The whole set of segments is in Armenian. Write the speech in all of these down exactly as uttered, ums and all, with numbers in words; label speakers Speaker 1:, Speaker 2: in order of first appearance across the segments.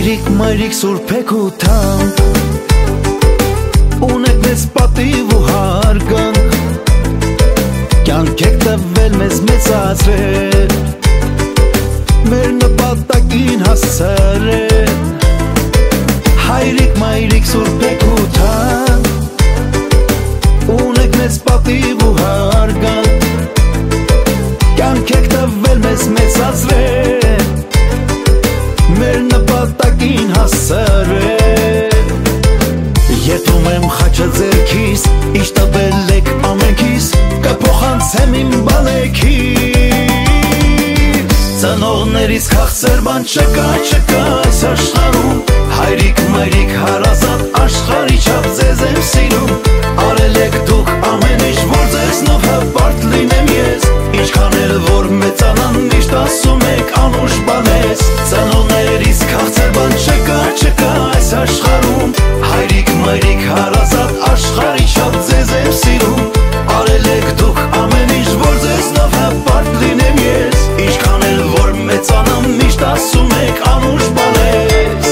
Speaker 1: Հայրիկ մայրիկ սուրբեկութան ունեք մեզ պատիվ ու հարգանք կյանք եք տվել մեզ մեծացրել մեր նպատակին հասցրել Հայրիկ մայրիկ սուրբեկութան ունեք մեզ պատիվ ու հարգանք կյանք եք տվել մեզ մեծացրել մեր նպատակին հասցրել Եթում եմ խաչը ձերքիս ինչ տվել եք ամենքիս կփոխանցեմ իմ բալեքիս Ծնողներիս քաղցր բան չկա, չկա այս աշխարհում Հայրիկ մայրիկ հարազատ աշխարհի չափ ձեզ եմ սիրում Արել եք դուք ամեն ինչ որ ձեզնով հպարտ լինեմ ես Ինչքան էլ որ մեծանան միշտ ասում եք անուշ բանես Ծնողներիս քաղցր բան չկա, չկա այս աշխարհում Հայրիկ մայրիկ հարազատ աշխարհի չափ ձեզ եմ սիրում Արել եք դուք ամեն ինչ որ ձեզնով հպարտ լինեմ ես Ինչքան էլ որ մեծանամ միշտ ասում եք անուշ բանես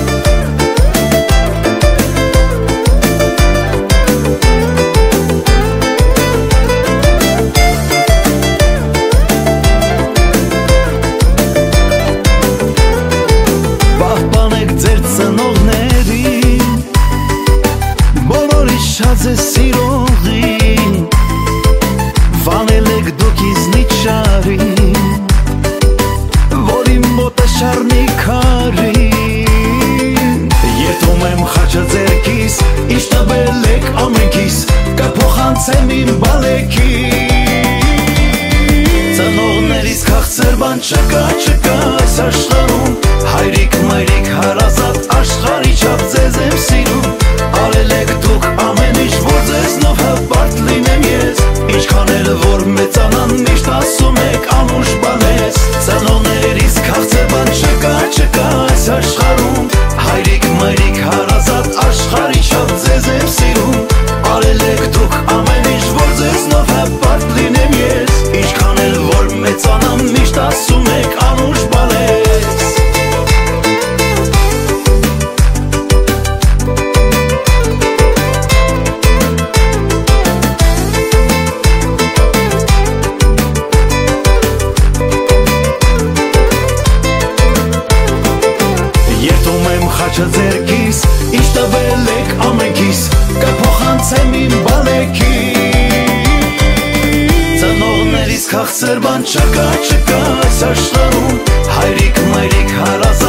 Speaker 1: Ձեզ սիրողին վանել եք դուք իզնից շարին որ իմ մոտը շարնի քարին Եթում եմ խաչը ձերքիս ինչ տվել եք ամենքիս կփոխանցեմ իմ բալեքիս Ծնողներիս քաղցր բան չկա, չկա այս աշխարհում Հայրիկ մայրիկ հարազատ աշխարհի չափ ձեզ եմ սիրում Արել եք դուք ամեն ինչ որ ձեզնով հպարտ լինեմ ես Ինչքան էլ որ մեծանան միշտ ասում եք անուշ բանես Ծնողներիս քաղցր բան չկա, չկա այս աշխարհում Հայրիկ մայրիկ հարազատ աշխարհի չափ ձեզ եմ սիրում Արել եք դուք ամեն ինչ որ ձեզնով հպարտ լինեմ ես Ինչքան էլ որ մեծանամ միշտ ասում եք անուշ բանես Խաչը ձերքիս ինչ տվել եք ամենքիս կփոխանցեմ իմ բալեքիս Ծնողներիս քաղցր բան չկա, չկա այս աշխարհում Հայրիկ մայրիկ հարազատ